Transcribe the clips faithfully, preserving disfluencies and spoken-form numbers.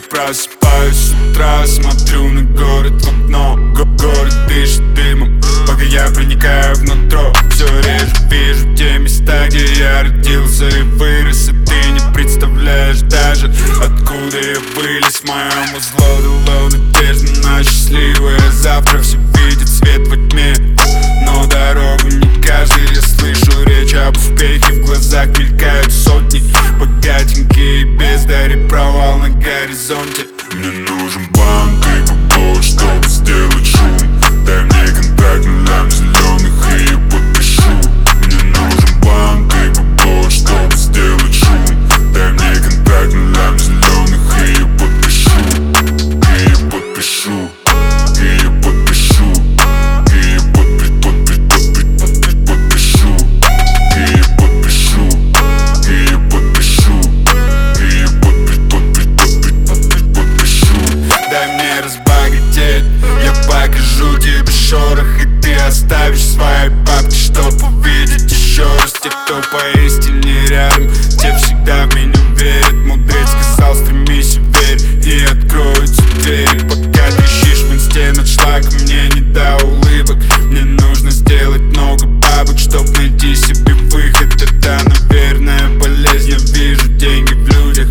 просыпаюсь с утра, смотрю на город в окно. Го Город дышит дымом, пока я проникаю внутрь. Все реже вижу те места, где я родился и вырос. И ты не представляешь даже, откуда я вылез. Моему взгляду дало надежду на счастливое завтра. Все видят свет во тьме, но дорогу не каждый. Я слышу речь об успехе, в глазах мелькают сотни. Богатенькие и бездари, провал на горизонте. Мне нужен банк и бабло, чтобы сделать шум. Дай мне контакт на лям зеленых и я подпишу. Мне нужен банк и бабло, чтобы сделать шум. Дай мне контакт на лям зеленых и я подпишу. И я подпишу. И я подпишу. И я подпи подпи подпи подпи подпишу. И я подпишу. И я подпишу. И я подпи подпи подпи подпи подпишу. Дай мне разбогатеть, я покажу тебе шорох, и ты оставишь свои папки, чтоб увидеть еще раз. Те, кто поистине рядом, те всегда в меня верят. Мудрец сказал, стремись и верь, и откроются двери. Пока ты ищешь в инсте над шлаком, мне не до улыбок. Мне нужно сделать много бабок, чтоб найти себе выход. Это, наверное, болезнь, я вижу деньги в людях.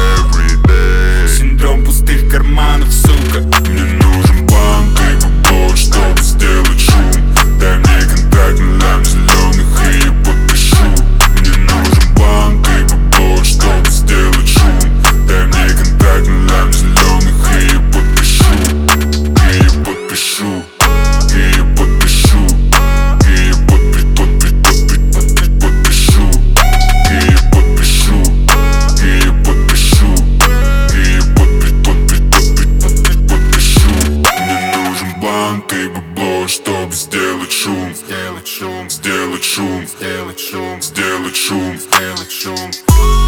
Синдром пустых карманов, сука. Мне нужен банк и бабло, чтобы сделать шум. Дай мне контакт на лям зеленых и я подпишу. Мне нужен банк и бабло, чтобы сделать шум. Дай мне контакт на лям зеленых и я подпишу. И я подпишу. И я подпишу. И я подпи подпи подпи подпи подпишу. И я подпишу. И я подпишу. И я подпи подпи подпи подпи подпишу. Мне нужен банк и бабло, чтобы сделать шум. Сделать шум, Сделать шум. сделать шум, Сделать шум. сделать шум.